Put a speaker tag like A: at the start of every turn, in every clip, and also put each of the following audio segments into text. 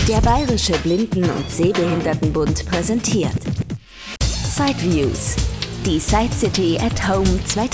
A: Der Bayerische Blinden- und Sehbehindertenbund präsentiert Sideviews, die Side City at Home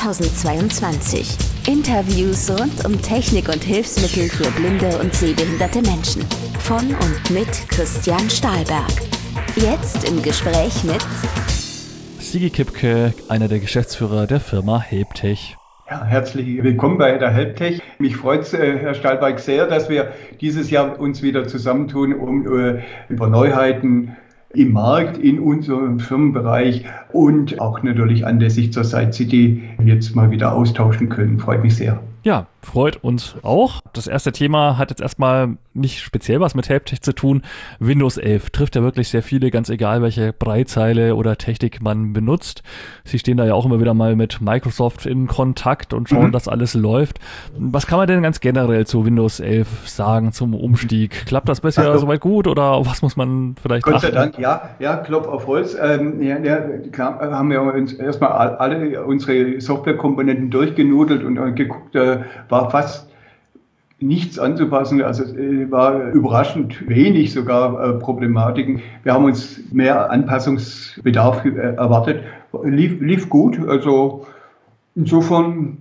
A: 2022. Interviews rund um Technik und Hilfsmittel für blinde und sehbehinderte Menschen. Von und mit Christian Stahlberg. Jetzt im Gespräch mit
B: Sigi Kipke, einer der Geschäftsführer der Firma Helptech.
C: Ja, herzlich willkommen bei der Helptech. Mich freut es, Herr Stahlberg, sehr, dass wir dieses Jahr uns wieder zusammentun, um über Neuheiten im Markt, in unserem Firmenbereich und auch natürlich anlässlich zur Side City jetzt mal wieder austauschen können. Freut mich sehr.
B: Ja, freut uns auch. Das erste Thema hat jetzt erstmal nicht speziell was mit Helptech zu tun. Windows 11 trifft ja wirklich sehr viele, ganz egal, welche Breitzeile oder Technik man benutzt. Sie stehen da ja auch immer wieder mal mit Microsoft in Kontakt und schauen, dass alles läuft. Was kann man denn ganz generell zu Windows 11 sagen, zum Umstieg? Klappt das bisher soweit gut oder auf was muss man vielleicht achten?
C: Gott sei Dank, ja, Klopf auf Holz. Klar, haben wir uns erstmal alle unsere Softwarekomponenten durchgenudelt und geguckt, war fast nichts anzupassen. Also es war überraschend wenig sogar Problematiken. Wir haben uns mehr Anpassungsbedarf erwartet. Lief gut. Also insofern,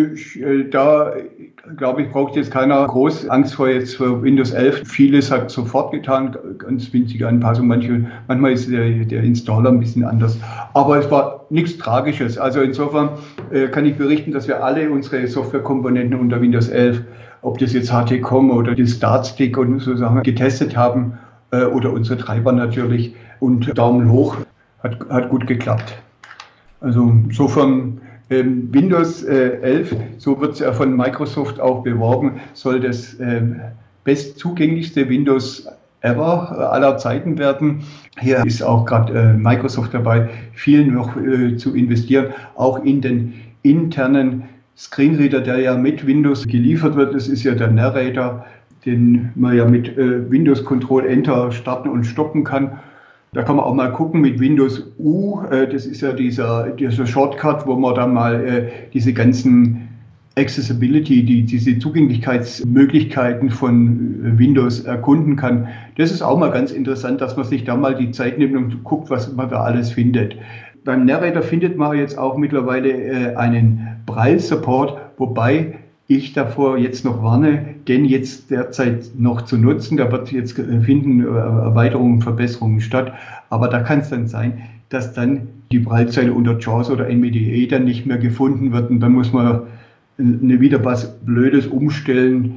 C: da glaube ich, braucht jetzt keiner groß Angst vor jetzt für Windows 11. Vieles hat sofort getan, ganz winzige Anpassungen. Manchmal ist der Installer ein bisschen anders. Aber es war nichts Tragisches. Also insofern kann ich berichten, dass wir alle unsere Softwarekomponenten unter Windows 11, ob das jetzt HT-Com oder die Startstick und so Sachen getestet haben oder unsere Treiber natürlich. Und Daumen hoch, hat gut geklappt. Also insofern Windows 11, so wird es von Microsoft auch beworben, soll das bestzugänglichste Windows ever aller Zeiten werden. Hier ist auch gerade Microsoft dabei, viel noch zu investieren, auch in den internen Screenreader, der ja mit Windows geliefert wird. Das ist ja der Narrator, den man ja mit Windows Control Enter starten und stoppen kann. Da kann man auch mal gucken mit Windows U, das ist ja dieser Shortcut, wo man dann mal diese ganzen Accessibility, diese Zugänglichkeitsmöglichkeiten von Windows erkunden kann. Das ist auch mal ganz interessant, dass man sich da mal die Zeit nimmt und guckt, was man da alles findet. Beim Narrator findet man jetzt auch mittlerweile einen Braille-Support, wobei ich davor jetzt noch warne, den jetzt derzeit noch zu nutzen. Da wird jetzt finden Erweiterungen, Verbesserungen statt. Aber da kann es dann sein, dass dann die Braillezeile unter JAWS oder NVDA dann nicht mehr gefunden wird. Und dann muss man wieder was Blödes umstellen.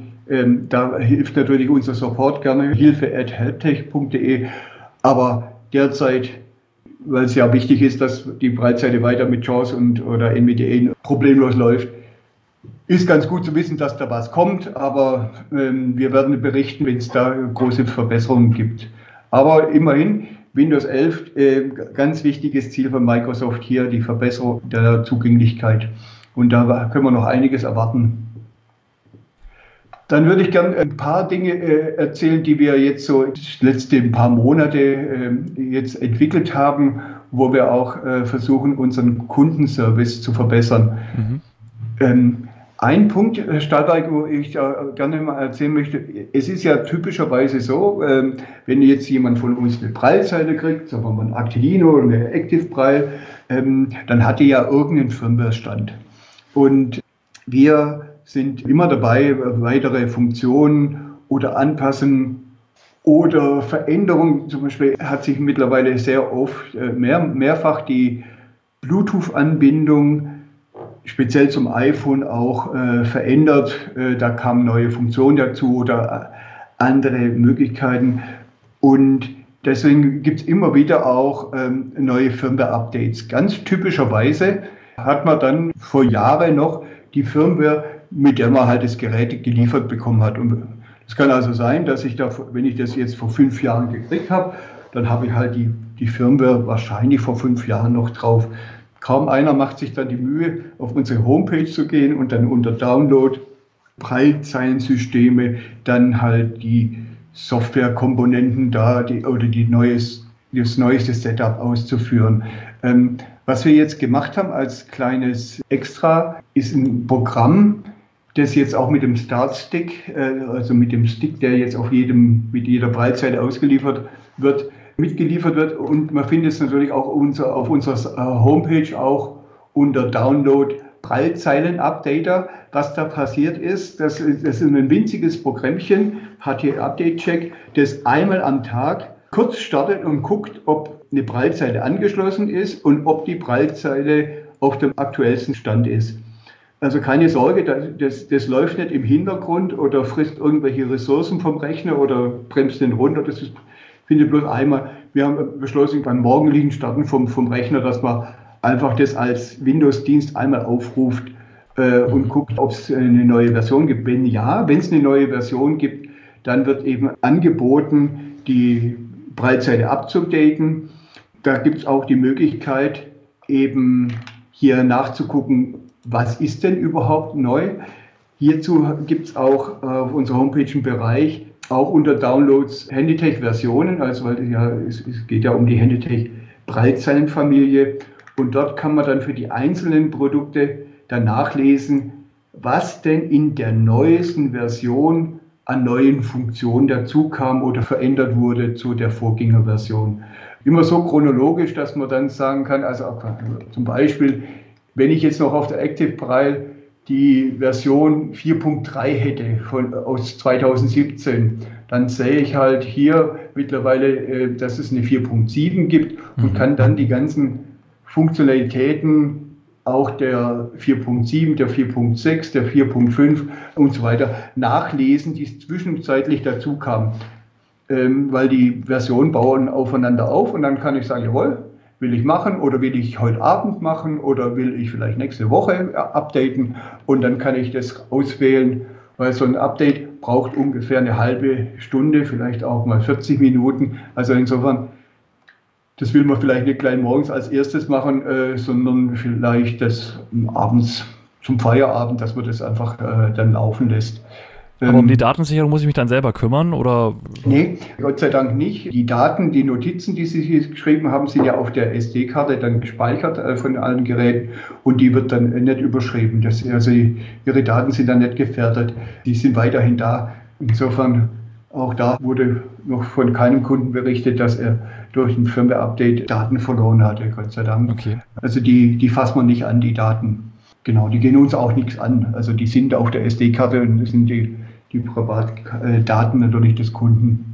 C: Da hilft natürlich unser Support gerne, hilfe@helptech.de. Aber derzeit, weil es ja wichtig ist, dass die Braillezeile weiter mit JAWS oder NVDA problemlos läuft, ist ganz gut zu wissen, dass da was kommt, aber wir werden berichten, wenn es da große Verbesserungen gibt. Aber immerhin, Windows 11, ganz wichtiges Ziel von Microsoft hier, die Verbesserung der Zugänglichkeit. Und da können wir noch einiges erwarten. Dann würde ich gerne ein paar Dinge erzählen, die wir jetzt so die letzten paar Monate jetzt entwickelt haben, wo wir auch versuchen, unseren Kundenservice zu verbessern. Ein Punkt, Herr Stahlberg, wo ich gerne mal erzählen möchte, es ist ja typischerweise so, wenn jetzt jemand von uns eine Braillezeile kriegt, sagen wir mal ein Actilino oder eine Active Braille, dann hat die ja irgendeinen Firmware-Stand. Und wir sind immer dabei, weitere Funktionen oder Anpassen oder Veränderungen. Zum Beispiel hat sich mittlerweile sehr oft mehrfach die Bluetooth-Anbindung speziell zum iPhone auch verändert. Da kamen neue Funktionen dazu oder andere Möglichkeiten. Und deswegen gibt es immer wieder auch neue Firmware-Updates. Ganz typischerweise hat man dann vor Jahren noch die Firmware, mit der man halt das Gerät geliefert bekommen hat. Und es kann also sein, dass ich da, wenn ich das jetzt vor 5 Jahren gekriegt habe, dann habe ich halt die Firmware wahrscheinlich vor 5 Jahren noch drauf. Kaum einer macht sich dann die Mühe, auf unsere Homepage zu gehen und dann unter Download, Braillezeilensysteme, dann halt die Softwarekomponenten da das neueste Setup auszuführen. Was wir jetzt gemacht haben als kleines Extra, ist ein Programm, das jetzt auch mit dem Startstick, also mit dem Stick, der jetzt mit jeder Breitseite mitgeliefert wird. Und man findet es natürlich auch auf unserer Homepage auch unter Download Prallzeilen-Updater. Was da passiert ist, das ist ein winziges Programmchen, HT-Update-Check, das einmal am Tag kurz startet und guckt, ob eine Prallzeile angeschlossen ist und ob die Prallzeile auf dem aktuellsten Stand ist. Also keine Sorge, das läuft nicht im Hintergrund oder frisst irgendwelche Ressourcen vom Rechner oder bremst den runter. Findet bloß einmal. Wir haben beschlossen, beim morgendlichen Starten vom Rechner, dass man einfach das als Windows-Dienst einmal aufruft und guckt, ob es eine neue Version gibt. Wenn es eine neue Version gibt, dann wird eben angeboten, die Prallzeile abzudaten. Da gibt es auch die Möglichkeit, eben hier nachzugucken, was ist denn überhaupt neu. Hierzu gibt es auch auf unserer Homepage einen Bereich, auch unter Downloads Handytech-Versionen, also weil es geht ja um die Handytech-Prallzeilenfamilie. Und dort kann man dann für die einzelnen Produkte dann nachlesen, was denn in der neuesten Version an neuen Funktionen dazukam oder verändert wurde zu der Vorgängerversion. Immer so chronologisch, dass man dann sagen kann, also zum Beispiel, wenn ich jetzt noch auf der ActivePrall die Version 4.3 hätte aus 2017, dann sehe ich halt hier mittlerweile, dass es eine 4.7 gibt und kann dann die ganzen Funktionalitäten auch der 4.7, der 4.6, der 4.5 und so weiter nachlesen, die zwischenzeitlich dazu kamen. Weil die Versionen bauen aufeinander auf und dann kann ich sagen, jawohl, will ich machen oder will ich heute Abend machen oder will ich vielleicht nächste Woche updaten und dann kann ich das auswählen, weil so ein Update braucht ungefähr eine halbe Stunde, vielleicht auch mal 40 Minuten. Also insofern, das will man vielleicht nicht gleich morgens als erstes machen, sondern vielleicht das abends zum Feierabend, dass man das einfach dann laufen lässt.
B: Aber um die Datensicherung muss ich mich dann selber kümmern, oder?
C: Nee, Gott sei Dank nicht. Die Daten, die Notizen, die Sie hier geschrieben haben, sind ja auf der SD-Karte dann gespeichert von allen Geräten und die wird dann nicht überschrieben. Also Ihre Daten sind dann nicht gefährdet, die sind weiterhin da. Insofern, auch da wurde noch von keinem Kunden berichtet, dass er durch ein Firmware-Update Daten verloren hatte, Gott sei Dank.
B: Okay.
C: Also die fasst man nicht an, die Daten. Genau, die gehen uns auch nichts an. Also die sind auf der SD-Karte und das sind die Privatdaten natürlich des Kunden.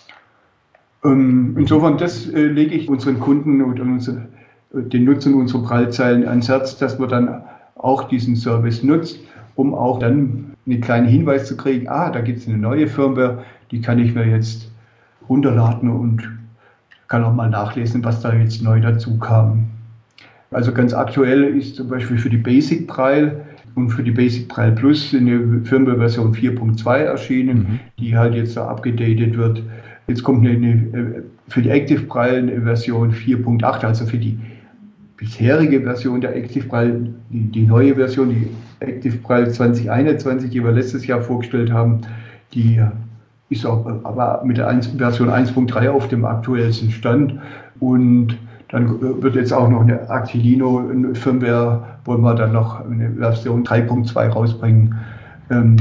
C: Insofern, das lege ich unseren Kunden und den Nutzern unserer Prallzeilen ans Herz, dass man dann auch diesen Service nutzt, um auch dann einen kleinen Hinweis zu kriegen, da gibt es eine neue Firmware, die kann ich mir jetzt runterladen und kann auch mal nachlesen, was da jetzt neu dazu kam. Also ganz aktuell ist zum Beispiel für die Basic Prall und für die Basic Prall Plus eine Firmware-Version 4.2 erschienen, die halt jetzt da abgedatet wird. Jetzt kommt für die Active Prall eine Version 4.8, also für die bisherige Version der Active Prall, die neue Version, die Active Prall 2021, die wir letztes Jahr vorgestellt haben, die ist auch aber mit der Version 1.3 auf dem aktuellsten Stand. Und dann wird jetzt auch noch eine Actilino-Firmware, wollen wir dann noch eine Version 3.2 rausbringen, in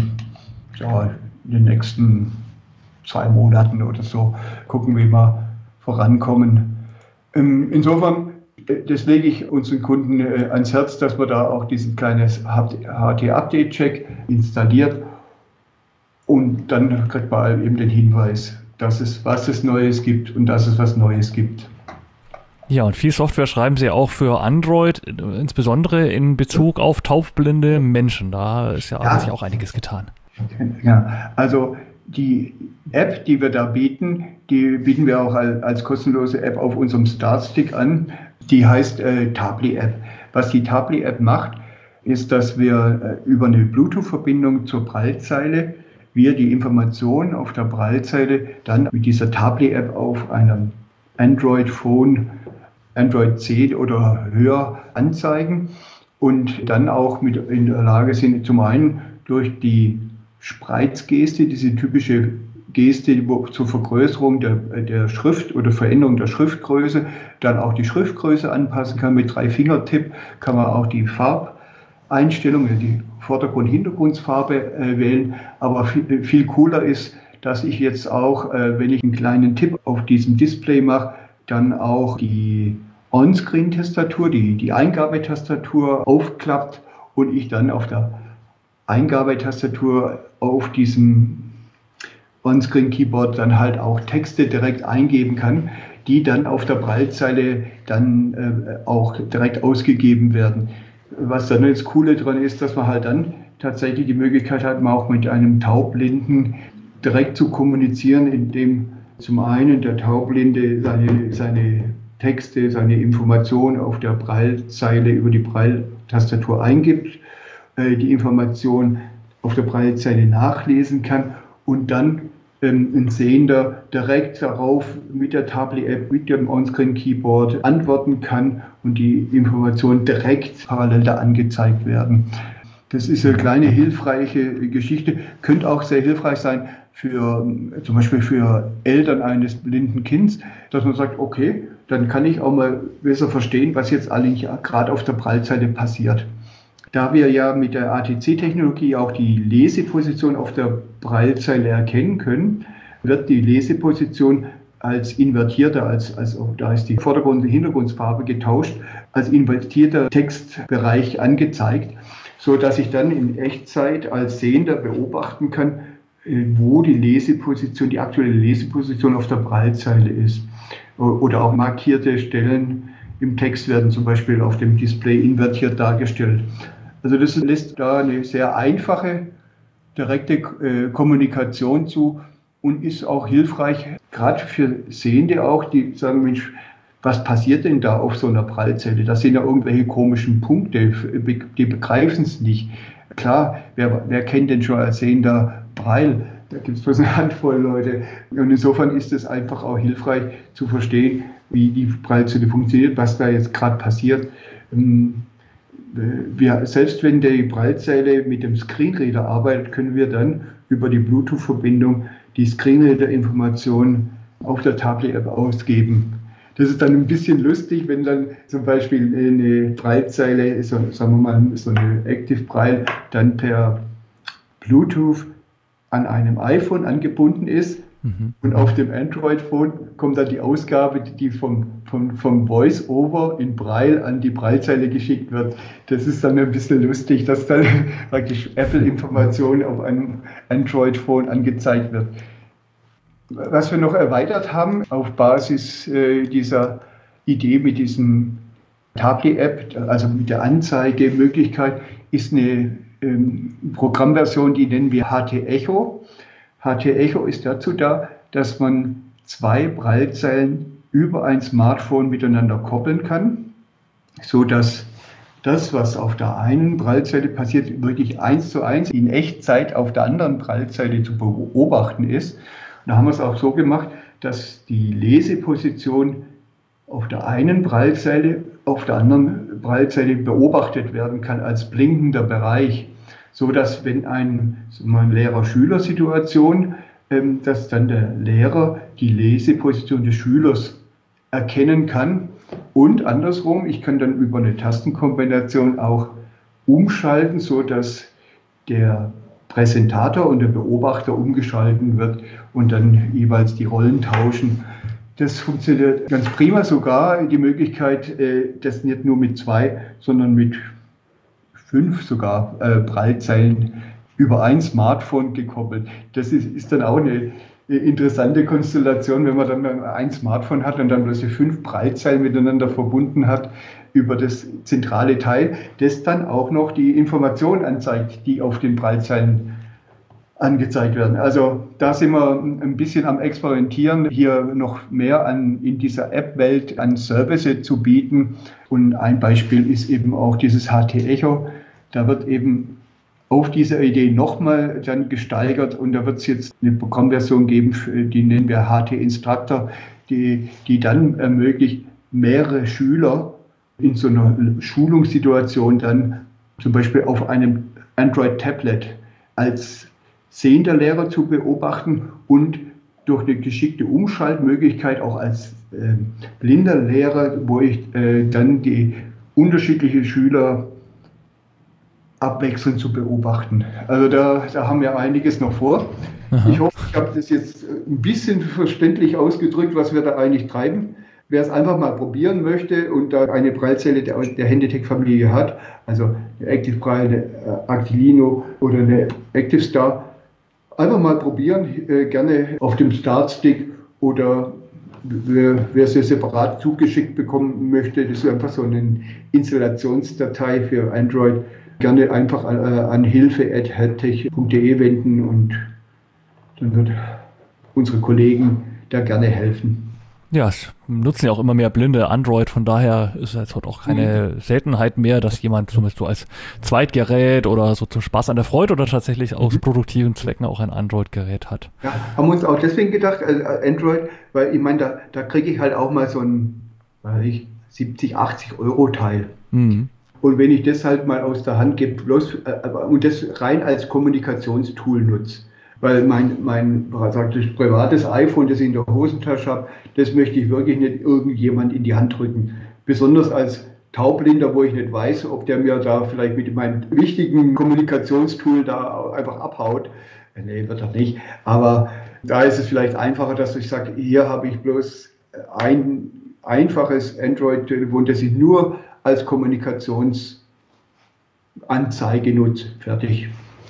C: den nächsten 2 Monaten oder so, gucken, wie wir vorankommen. Insofern, das lege ich unseren Kunden ans Herz, dass man da auch diesen kleines HT-Update-Check installiert und dann kriegt man eben den Hinweis, was es Neues gibt und dass es was Neues gibt.
B: Ja, und viel Software schreiben Sie auch für Android, insbesondere in Bezug auf taubblinde Menschen. Da hat sich auch einiges getan.
C: Ja, also die App, die wir da bieten, die bieten wir auch als kostenlose App auf unserem Startstick an. Die heißt Tabli-App. Was die Tabli-App macht, ist, dass wir über eine Bluetooth-Verbindung zur Prallzeile die Informationen auf der Prallzeile dann mit dieser Tabli-App auf einem Android-Phone, Android 10 oder höher anzeigen und dann auch in der Lage sind, zum einen durch die Spreizgeste, diese typische Geste zur Vergrößerung der Schrift oder Veränderung der Schriftgröße, dann auch die Schriftgröße anpassen kann. Mit 3-Finger-Tipp kann man auch die Farbart Einstellungen, die Vordergrund-Hintergrundfarbe wählen. Aber viel cooler ist, dass ich jetzt auch, wenn ich einen kleinen Tipp auf diesem Display mache, dann auch die On-Screen-Tastatur, die Eingabetastatur aufklappt und ich dann auf der Eingabetastatur auf diesem On-Screen-Keyboard dann halt auch Texte direkt eingeben kann, die dann auf der Braillezeile dann auch direkt ausgegeben werden. Was dann das Coole dran ist, dass man halt dann tatsächlich die Möglichkeit hat, auch mit einem Taubblinden direkt zu kommunizieren, indem zum einen der Taubblinde seine Texte, seine Informationen auf der Braillezeile über die Braille-Tastatur eingibt, die Information auf der Braillezeile nachlesen kann und dann ein Sehender direkt darauf mit der Tablet-App, mit dem On-Screen-Keyboard antworten kann und die Informationen direkt parallel da angezeigt werden. Das ist eine kleine hilfreiche Geschichte, könnte auch sehr hilfreich sein zum Beispiel für Eltern eines blinden Kindes, dass man sagt, okay, dann kann ich auch mal besser verstehen, was jetzt eigentlich gerade auf der Braillezeile passiert. Da wir ja mit der ATC-Technologie auch die Leseposition auf der Braillezeile erkennen können, wird die Leseposition als invertierter, da ist die Vordergrund- und Hintergrundfarbe getauscht, als invertierter Textbereich angezeigt, so dass ich dann in Echtzeit als Sehender beobachten kann, wo die aktuelle Leseposition auf der Braillezeile ist. Oder auch markierte Stellen im Text werden zum Beispiel auf dem Display invertiert dargestellt. Also das lässt da eine sehr einfache, direkte Kommunikation zu und ist auch hilfreich, gerade für Sehende auch, die sagen, Mensch, was passiert denn da auf so einer Braillezeile? Das sind ja irgendwelche komischen Punkte, die begreifen es nicht. Klar, wer kennt denn schon als Sehender Braille? Da gibt es bloß eine Handvoll Leute. Und insofern ist es einfach auch hilfreich zu verstehen, wie die Braillezeile funktioniert, was da jetzt gerade passiert. Selbst wenn die Braillezeile mit dem Screenreader arbeitet, können wir dann über die Bluetooth-Verbindung die Screenreader-Informationen auf der Tablet-App ausgeben. Das ist dann ein bisschen lustig, wenn dann zum Beispiel eine Braillezeile, sagen wir mal so eine Active Braille, dann per Bluetooth an einem iPhone angebunden ist. Und auf dem Android-Phone kommt dann die Ausgabe, die vom Voice-Over in Braille an die Braillezeile geschickt wird. Das ist dann ein bisschen lustig, dass dann praktisch Apple-Informationen auf einem Android-Phone angezeigt wird. Was wir noch erweitert haben auf Basis dieser Idee mit diesem Tablet-App, also mit der Anzeigemöglichkeit, ist eine Programmversion, die nennen wir HT-Echo. HT-Echo ist dazu da, dass man zwei Braillezeilen über ein Smartphone miteinander koppeln kann, so dass das, was auf der einen Braillezeile passiert, wirklich 1:1 in Echtzeit auf der anderen Braillezeile zu beobachten ist. Und da haben wir es auch so gemacht, dass die Leseposition auf der einen Braillezeile auf der anderen Braillezeile beobachtet werden kann als blinkender Bereich, so dass wenn eine Lehrer-Schüler-Situation, dass dann der Lehrer die Leseposition des Schülers erkennen kann und andersrum, ich kann dann über eine Tastenkombination auch umschalten, so dass der Präsentator und der Beobachter umgeschalten wird und dann jeweils die Rollen tauschen. Das funktioniert ganz prima, sogar die Möglichkeit, das nicht nur mit 2, sondern mit 5 sogar Braillezeilen über ein Smartphone gekoppelt. Das ist dann auch eine interessante Konstellation, wenn man dann ein Smartphone hat und dann plötzlich 5 Braillezeilen miteinander verbunden hat über das zentrale Teil, das dann auch noch die Informationen anzeigt, die auf den Braillezeilen angezeigt werden. Also da sind wir ein bisschen am Experimentieren, hier noch mehr in dieser App-Welt an Services zu bieten. Und ein Beispiel ist eben auch dieses HT-Echo. Da wird eben auf dieser Idee nochmal dann gesteigert und da wird es jetzt eine Programmversion geben, die nennen wir HT-Instructor, die dann ermöglicht, mehrere Schüler in so einer Schulungssituation dann zum Beispiel auf einem Android-Tablet als sehender Lehrer zu beobachten und durch eine geschickte Umschaltmöglichkeit auch als blinder Lehrer, wo ich dann die unterschiedlichen Schüler abwechselnd zu beobachten. Also da haben wir einiges noch vor. Aha. Ich hoffe, ich habe das jetzt ein bisschen verständlich ausgedrückt, was wir da eigentlich treiben. Wer es einfach mal probieren möchte und da eine Braillezelle der Handitech-Familie hat, also eine Active Braille, eine Actilino oder eine Active Star, einfach mal probieren, gerne auf dem Startstick oder wer sie separat zugeschickt bekommen möchte, das ist einfach so eine Installationsdatei für Android, gerne einfach an hilfe@helptech.de wenden und dann wird unsere Kollegen da gerne helfen.
B: Ja, es nutzen ja auch immer mehr Blinde Android, von daher ist es halt auch keine Seltenheit mehr, dass jemand zumindest so als Zweitgerät oder so zum Spaß an der Freude oder tatsächlich aus produktiven Zwecken auch ein Android-Gerät hat.
C: Ja, haben wir uns auch deswegen gedacht, Android, weil ich meine, da kriege ich halt auch mal so ein 70, 80 Euro Teil. Mhm. Und wenn ich das halt mal aus der Hand gebe, und das rein als Kommunikationstool nutze, weil mein privates iPhone, das ich in der Hosentasche habe, das möchte ich wirklich nicht irgendjemand in die Hand drücken. Besonders als Taubblinder, wo ich nicht weiß, ob der mir da vielleicht mit meinem wichtigen Kommunikationstool da einfach abhaut. Nee, wird er nicht. Aber da ist es vielleicht einfacher, dass ich sage, hier habe ich bloß ein einfaches Android-Telefon, das ich nur als Kommunikationsanzeige nutze. Fertig.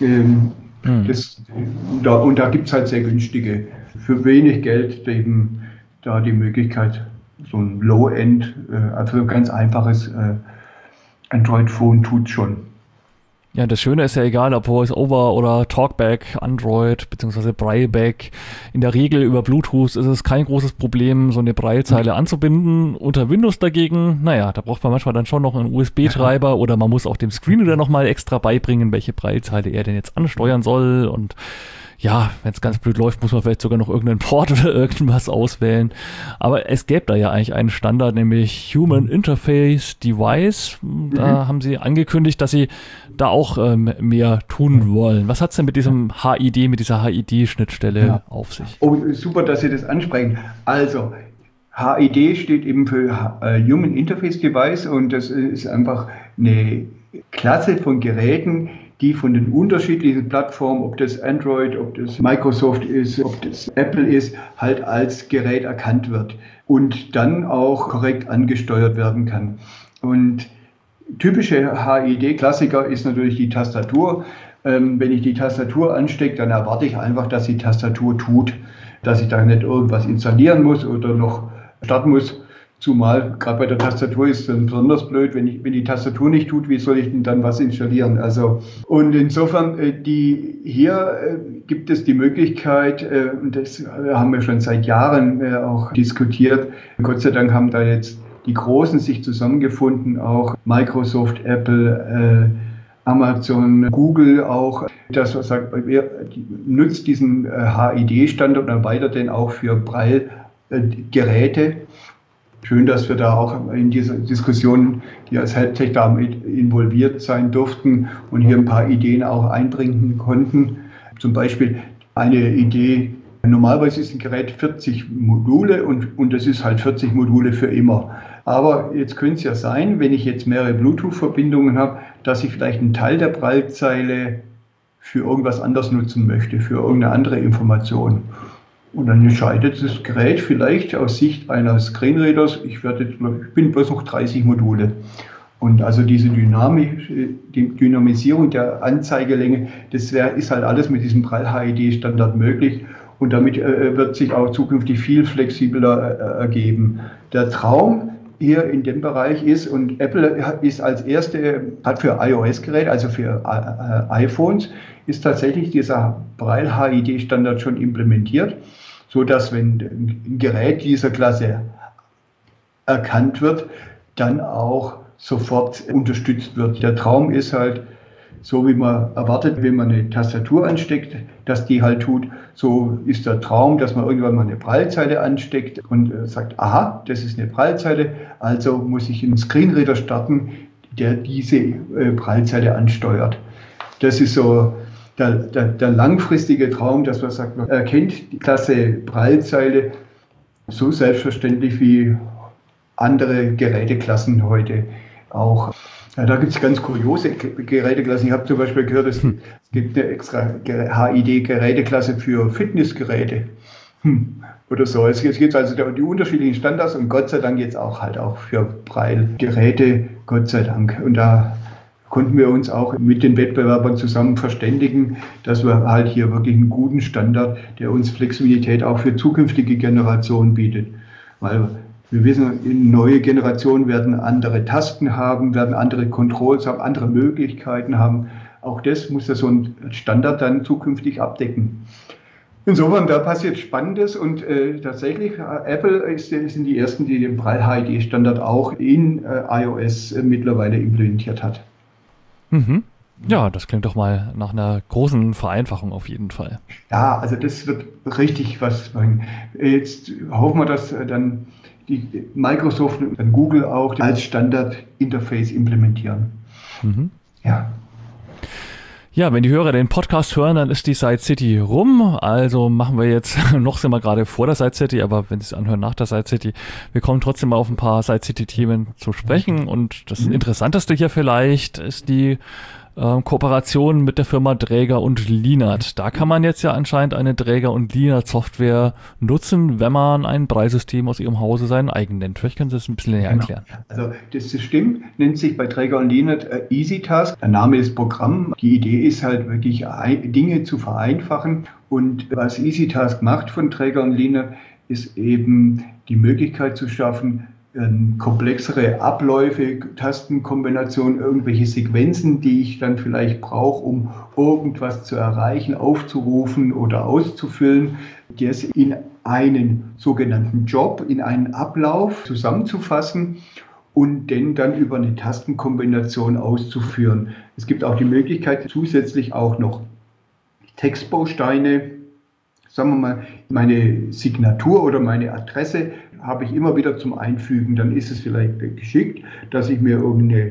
C: Und da gibt es halt sehr günstige, für wenig Geld eben da die Möglichkeit, so ein Low-End, also ein ganz einfaches Android-Phone tut schon.
B: Ja, das Schöne ist ja egal, ob Voice-Over oder Talkback, Android bzw. Brailleback. In der Regel über Bluetooth ist es kein großes Problem, so eine Braillezeile anzubinden. Unter Windows dagegen, naja, da braucht man manchmal dann schon noch einen USB-Treiber oder man muss auch dem Screenreader nochmal extra beibringen, welche Braillezeile er denn jetzt ansteuern soll. Und ja, wenn es ganz blöd läuft, muss man vielleicht sogar noch irgendeinen Port oder irgendwas auswählen. Aber es gäbe da ja eigentlich einen Standard, nämlich Human Interface Device. Da haben sie angekündigt, dass sie da auch mehr tun wollen. Was hat es denn mit diesem HID, mit dieser HID-Schnittstelle auf sich?
C: Oh, super, dass Sie das ansprechen. Also, HID steht eben für Human Interface Device und das ist einfach eine Klasse von Geräten, die von den unterschiedlichen Plattformen, ob das Android, ob das Microsoft ist, ob das Apple ist, halt als Gerät erkannt wird und dann auch korrekt angesteuert werden kann. Und typische HID-Klassiker ist natürlich die Tastatur. Wenn ich die Tastatur anstecke, dann erwarte ich einfach, dass die Tastatur tut, dass ich da nicht irgendwas installieren muss oder noch starten muss. Zumal gerade bei der Tastatur ist es dann besonders blöd, wenn die Tastatur nicht tut, wie soll ich denn dann was installieren? Also, und insofern, hier gibt es die Möglichkeit, und das haben wir schon seit Jahren auch diskutiert, Gott sei Dank haben da jetzt die Großen sich zusammengefunden, auch Microsoft, Apple, Amazon, Google auch, das sagt, nutzt diesen HID-Standard und erweitert den auch für Braille-Geräte. Schön, dass wir da auch in dieser Diskussion, die als Helptech da involviert sein durften und hier ein paar Ideen auch einbringen konnten. Zum Beispiel eine Idee, normalerweise ist ein Gerät 40 Module und das ist halt 40 Module für immer. Aber jetzt könnte es ja sein, wenn ich jetzt mehrere Bluetooth-Verbindungen habe, dass ich vielleicht einen Teil der Braillezeile für irgendwas anderes nutzen möchte, für irgendeine andere Information. Und dann entscheidet das Gerät vielleicht aus Sicht eines Screenreaders, ich bin bloß noch 30 Module. Und also diese Dynamisierung der Anzeigelänge, das ist halt alles mit diesem Braille-HID-Standard möglich. Und damit wird sich auch zukünftig viel flexibler ergeben. Der Traum hier in dem Bereich ist, und Apple ist als erste, hat für iOS-Geräte, also für iPhones, ist tatsächlich dieser Braille-HID-Standard schon implementiert, so dass wenn ein Gerät dieser Klasse erkannt wird, dann auch sofort unterstützt wird. Der Traum ist halt, so wie man erwartet, wenn man eine Tastatur ansteckt, dass die halt tut. So ist der Traum, dass man irgendwann mal eine Braillezeile ansteckt und sagt, aha, das ist eine Braillezeile, also muss ich einen Screenreader starten, der diese Braillezeile ansteuert. Das ist so der langfristige Traum, dass man sagt, man erkennt die Klasse Braillezeile so selbstverständlich wie andere Geräteklassen heute auch. Ja, da gibt es ganz kuriose Geräteklassen. Ich habe zum Beispiel gehört, es gibt eine extra HID-Geräteklasse für Fitnessgeräte. Oder so. Es gibt also die unterschiedlichen Standards und Gott sei Dank jetzt auch für Braille-Geräte, Gott sei Dank. Und da konnten wir uns auch mit den Wettbewerbern zusammen verständigen, dass wir halt hier wirklich einen guten Standard, der uns Flexibilität auch für zukünftige Generationen bietet. Weil wir wissen, neue Generationen werden andere Tasten haben, werden andere Controls haben, andere Möglichkeiten haben. Auch das muss ja so ein Standard dann zukünftig abdecken. Insofern, da passiert Spannendes und tatsächlich, Apple sind die ersten, die den Braille-HID-Standard auch in iOS mittlerweile implementiert hat.
B: Mhm. Ja, das klingt doch mal nach einer großen Vereinfachung auf jeden Fall.
C: Ja, also das wird richtig was bringen. Jetzt hoffen wir, dass dann die Microsoft und dann Google auch als Standard-Interface implementieren.
B: Mhm.
C: Ja.
B: Ja, wenn die Hörer den Podcast hören, dann ist die Side City rum. Also machen wir jetzt, noch sind wir gerade vor der Side City, aber wenn Sie es anhören nach der Side City, wir kommen trotzdem mal auf ein paar Side City Themen zu sprechen. Und das Interessanteste hier vielleicht ist die Kooperation mit der Firma Draeger und Linert. Da kann man jetzt ja anscheinend eine Draeger und Linert Software nutzen, wenn man ein Braille-System aus Ihrem Hause sein eigen nennt. Vielleicht können Sie das ein bisschen näher erklären.
C: Also das System nennt sich bei Draeger und Linert EasyTask. Der Name ist Programm. Die Idee ist halt wirklich Dinge zu vereinfachen. Und was EasyTask macht von Draeger und Linert, ist eben die Möglichkeit zu schaffen, komplexere Abläufe, Tastenkombinationen, irgendwelche Sequenzen, die ich dann vielleicht brauche, um irgendwas zu erreichen, aufzurufen oder auszufüllen, das in einen sogenannten Job, in einen Ablauf zusammenzufassen und den dann über eine Tastenkombination auszuführen. Es gibt auch die Möglichkeit, zusätzlich auch noch Textbausteine, sagen wir mal, meine Signatur oder meine Adresse habe ich immer wieder zum Einfügen. Dann ist es vielleicht geschickt, dass ich mir irgendeine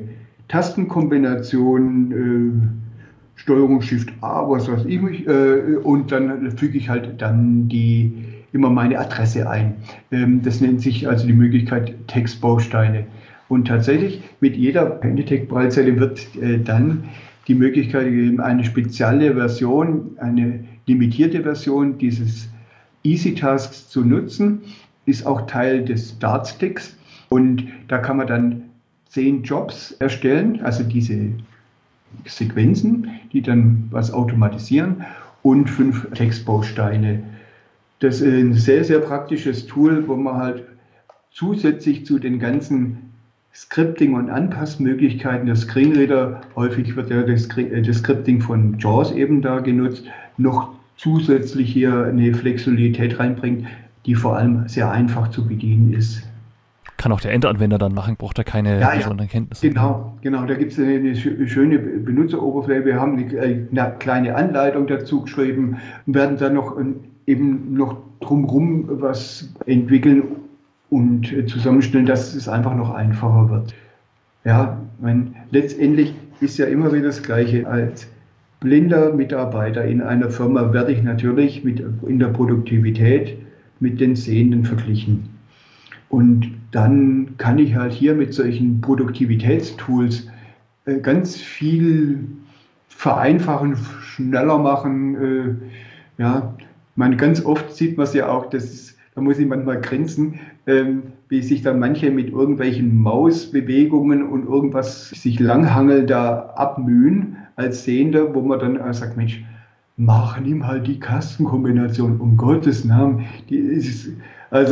C: Tastenkombination, Steuerung Shift A, was weiß ich, und dann füge ich halt dann immer meine Adresse ein. Das nennt sich also die Möglichkeit Textbausteine. Und tatsächlich mit jeder Pendytech-Braillezelle wird dann die Möglichkeit gegeben, eine spezielle Version, eine limitierte Version dieses EasyTasks zu nutzen. Ist auch Teil des Startsticks und da kann man dann 10 Jobs erstellen, also diese Sequenzen, die dann was automatisieren und 5 Textbausteine. Das ist ein sehr, sehr praktisches Tool, wo man halt zusätzlich zu den ganzen Scripting- und Anpassmöglichkeiten der Screenreader, häufig wird ja das Scripting von JAWS eben da genutzt, noch zusätzlich hier eine Flexibilität reinbringt, die vor allem sehr einfach zu bedienen ist.
B: Kann auch der Endanwender dann machen, braucht er keine besonderen Kenntnisse.
C: Genau. Da gibt es eine schöne Benutzeroberfläche. Wir haben eine kleine Anleitung dazu geschrieben und werden dann noch drumherum was entwickeln und zusammenstellen, dass es einfach noch einfacher wird. Ja, letztendlich ist ja immer wieder das Gleiche. Als blinder Mitarbeiter in einer Firma werde ich natürlich in der Produktivität mit den Sehenden verglichen. Und dann kann ich halt hier mit solchen Produktivitätstools ganz viel vereinfachen, schneller machen. Ganz oft sieht man es ja auch, da muss ich manchmal grinsen, wie sich dann manche mit irgendwelchen Mausbewegungen und irgendwas sich langhangeln da abmühen als Sehender, wo man dann sagt, Mensch, nimm halt die Tastenkombination, um Gottes Namen. Das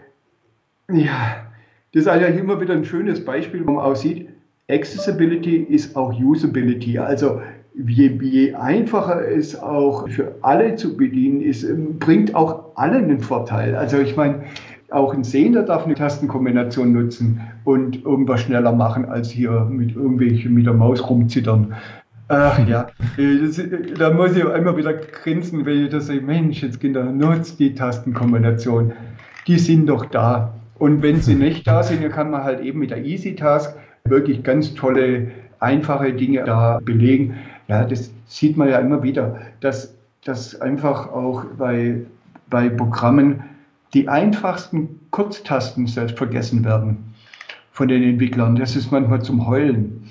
C: ist eigentlich immer wieder ein schönes Beispiel, wo man auch sieht, Accessibility ist auch Usability. Also je einfacher es auch für alle zu bedienen ist, bringt auch allen einen Vorteil. Also ich meine, auch ein Sehender darf eine Tastenkombination nutzen und irgendwas schneller machen, als hier mit der Maus rumzittern. Ach ja, da muss ich immer wieder grinsen, wenn ich das sage, Mensch, jetzt Kinder, nutzt die Tastenkombination. Die sind doch da. Und wenn sie nicht da sind, dann kann man halt eben mit der EasyTask wirklich ganz tolle, einfache Dinge da belegen. Ja, das sieht man ja immer wieder, dass einfach auch bei Programmen die einfachsten Kurztasten selbst vergessen werden von den Entwicklern. Das ist manchmal zum Heulen.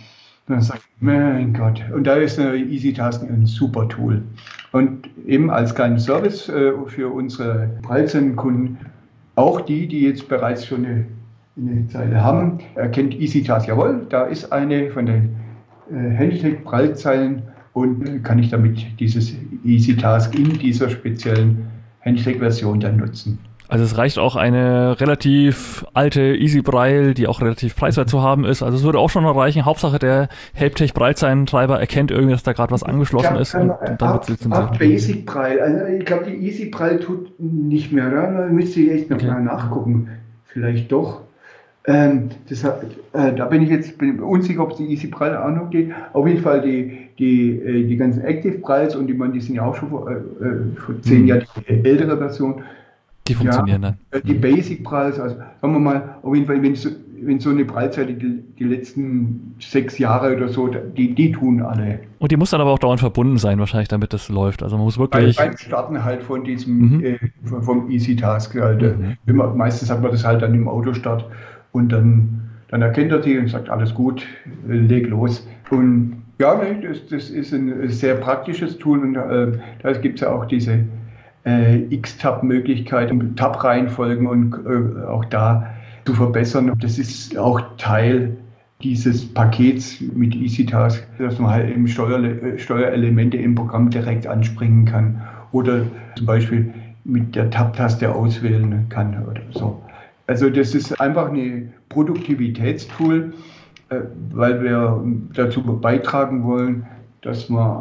C: Dann sagt mein Gott. Und da ist EasyTask ein super Tool. Und eben als kleinen Service für unsere Prallzellenkunden, auch die jetzt bereits schon eine Zeile haben, erkennt EasyTask, jawohl, da ist eine von den Handytech-Prallzeilen und kann ich damit dieses EasyTask in dieser speziellen Handytech-Version dann nutzen.
B: Also es reicht auch eine relativ alte EasyBraille, die auch relativ preiswert zu haben ist. Also es würde auch schon noch reichen. Hauptsache der Helptech Braillezeilentreiber erkennt irgendwie, dass da gerade was angeschlossen ist und dann wird es lizenziert.
C: Basic Braille. Also ich glaube, die Easy Braille tut nicht mehr. Da müsste ich echt noch mal nachgucken. Vielleicht doch. Da bin ich jetzt unsicher, ob es die Easy Braille auch noch geht. Auf jeden Fall die ganzen Active Brailles und die sind ja auch schon vor 10 Jahren die ältere Version.
B: Die funktionieren dann.
C: Die Basic Brailles, also sagen wir mal, auf jeden Fall, wenn so eine Braillezeile die letzten 6 Jahre oder so, die tun alle.
B: Und die muss dann aber auch dauernd verbunden sein, wahrscheinlich, damit das läuft. Also man muss wirklich.
C: Beim Starten halt von diesem, vom EasyTask. Halt. Meistens hat man das halt dann im Autostart und dann erkennt er die und sagt, alles gut, leg los. Und ja, das ist ein sehr praktisches Tool und da gibt es ja auch diese X-Tab-Möglichkeit, Tab-Reihenfolgen und auch da zu verbessern. Das ist auch Teil dieses Pakets mit EasyTask, dass man halt eben Steuerelemente im Programm direkt anspringen kann oder zum Beispiel mit der Tab-Taste auswählen kann oder so. Also das ist einfach ein Produktivitätstool, weil wir dazu beitragen wollen, dass man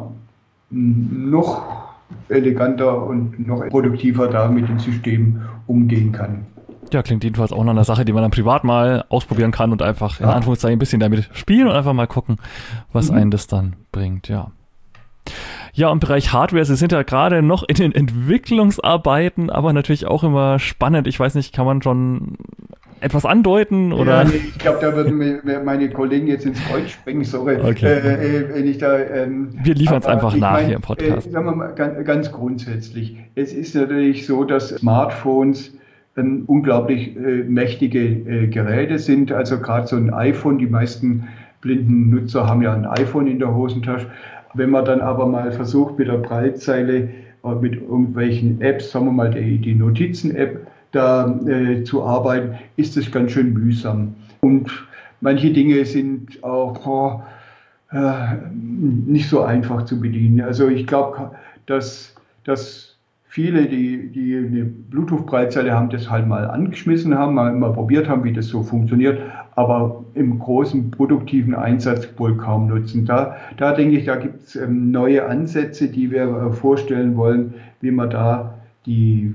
C: noch eleganter und noch produktiver da mit dem System umgehen kann.
B: Ja, klingt jedenfalls auch nach einer Sache, die man dann privat mal ausprobieren kann und einfach in Anführungszeichen ein bisschen damit spielen und einfach mal gucken, was einen das dann bringt, ja. Ja, im Bereich Hardware, Sie sind ja gerade noch in den Entwicklungsarbeiten, aber natürlich auch immer spannend. Ich weiß nicht, kann man schon etwas andeuten? Oder?
C: Ja, nee, ich glaube, da würden mir meine Kollegen jetzt ins Kreuz springen, sorry.
B: Okay.
C: Wenn ich da,
B: wir liefern es einfach nach hier im Podcast.
C: Sagen wir mal ganz grundsätzlich. Es ist natürlich so, dass Smartphones unglaublich mächtige Geräte sind. Also gerade so ein iPhone, die meisten blinden Nutzer haben ja ein iPhone in der Hosentasche. Wenn man dann aber mal versucht, mit der Braillezeile, mit irgendwelchen Apps, sagen wir mal die Notizen-App, da zu arbeiten, ist es ganz schön mühsam. Und manche Dinge sind auch nicht so einfach zu bedienen. Also ich glaube, dass viele, die eine Bluetooth-Braillezeile haben, das halt mal angeschmissen haben, mal probiert haben, wie das so funktioniert, aber im großen produktiven Einsatz wohl kaum nutzen. Da denke ich, da gibt es neue Ansätze, die wir vorstellen wollen, wie man da die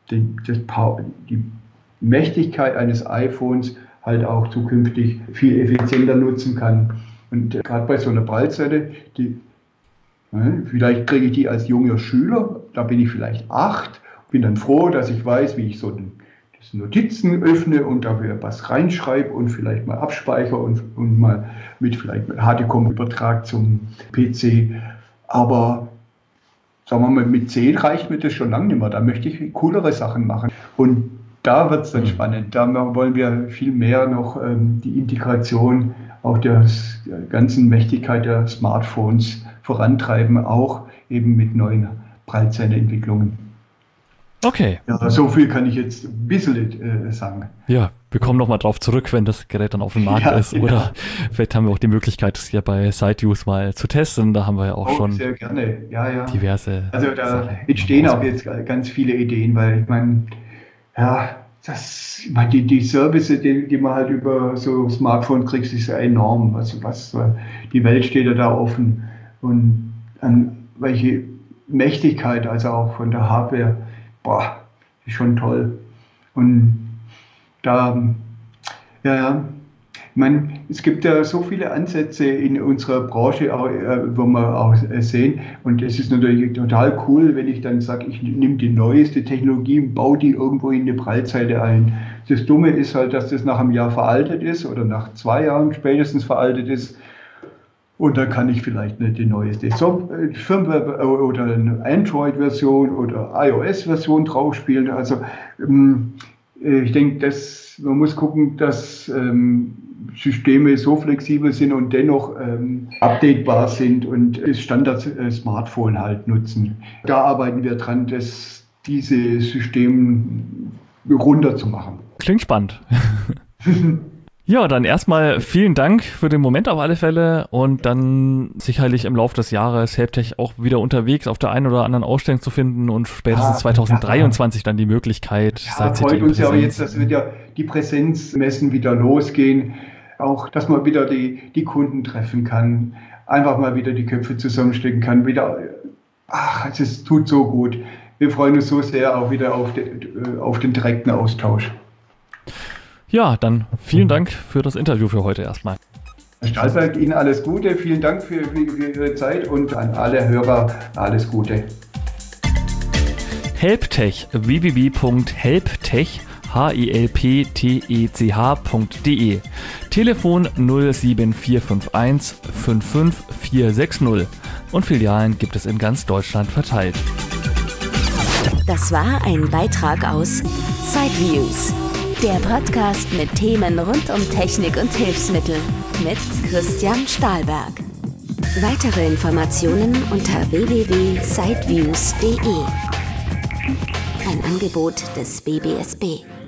C: Mächtigkeit eines iPhones halt auch zukünftig viel effizienter nutzen kann. Und gerade bei so einer Braillezeile, vielleicht kriege ich die als junger Schüler, da bin ich vielleicht 8, bin dann froh, dass ich weiß, wie ich so das Notizen öffne und da wieder was reinschreibe und vielleicht mal abspeichere und mal vielleicht mit HTCOM übertrage zum PC. Aber sagen wir mal, mit 10 reicht mir das schon lange nicht mehr. Da möchte ich coolere Sachen machen. Und da wird es dann spannend. Da wollen wir viel mehr noch die Integration auch der ganzen Mächtigkeit der Smartphones vorantreiben, auch eben mit neuen Braillezellenentwicklungen.
B: Okay.
C: Ja, so viel kann ich jetzt ein bisschen sagen.
B: Ja, wir kommen nochmal drauf zurück, wenn das Gerät dann auf dem Markt ist. Oder vielleicht haben wir auch die Möglichkeit, das hier bei SiteUse mal zu testen. Da haben wir ja auch schon
C: sehr gerne. Ja.
B: Diverse.
C: Also da entstehen auch jetzt ganz viele Ideen, weil ich meine, die Services, die man halt über so Smartphone kriegt, ist ja enorm. Also die Welt steht ja da offen und an welche Mächtigkeit, also auch von der Hardware, ist schon toll. Und da, ich meine, es gibt ja so viele Ansätze in unserer Branche, wo wir auch sehen. Und es ist natürlich total cool, wenn ich dann sage, ich nehme die neueste Technologie und baue die irgendwo in eine Braillezeile ein. Das Dumme ist halt, dass das nach einem Jahr veraltet ist oder nach 2 Jahren spätestens veraltet ist. Und da kann ich vielleicht nicht die neueste Firmware oder eine Android-Version oder iOS-Version draufspielen. Also Ich denke, man muss gucken, dass Systeme so flexibel sind und dennoch updatebar sind und das Standard-Smartphone halt nutzen. Da arbeiten wir dran, diese Systeme runterzumachen.
B: Klingt spannend. Ja, dann erstmal vielen Dank für den Moment auf alle Fälle und dann sicherlich im Laufe des Jahres HelpTech auch wieder unterwegs auf der einen oder anderen Ausstellung zu finden und spätestens 2023 dann die Möglichkeit.
C: Ja, freut uns ja auch jetzt, dass wieder die Präsenzmessen wieder losgehen, auch dass man wieder die Kunden treffen kann, einfach mal wieder die Köpfe zusammenstecken kann, es tut so gut. Wir freuen uns so sehr auch wieder auf den direkten Austausch.
B: Ja, dann vielen Dank für das Interview für heute erstmal.
C: Herr Stahlberg, Ihnen alles Gute, vielen Dank für Ihre Zeit und an alle Hörer alles Gute.
B: HelpTech, www.helptech.de. Telefon 07451 55460 und Filialen gibt es in ganz Deutschland verteilt.
A: Das war ein Beitrag aus Sideviews, der Podcast mit Themen rund um Technik und Hilfsmittel mit Christian Stahlberg. Weitere Informationen unter www.sideviews.de. Ein Angebot des BBSB.